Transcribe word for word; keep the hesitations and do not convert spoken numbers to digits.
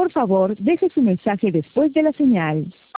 Por favor, deje su mensaje después de la señal.